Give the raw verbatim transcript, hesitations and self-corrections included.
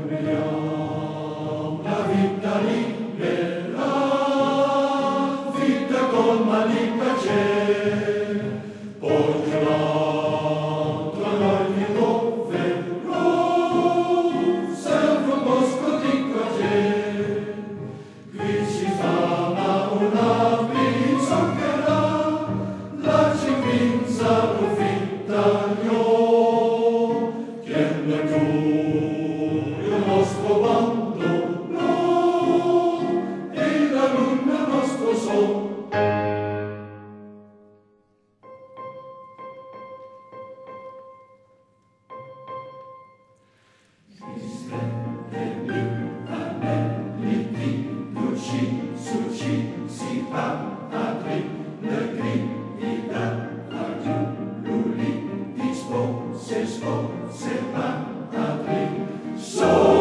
Vogliamo la vita libera, vita colma di piacere, porterà tra noi di dove sempre un bosco di quartiere. Qui si fama una bizzocchera, la cipinza profitta io, tiene giù il nostro bando, no, e la luna il nostro sol. Stelle, anelli di luci, suci, si padri, le grida, adiù, luli, di spose, spose, padri, so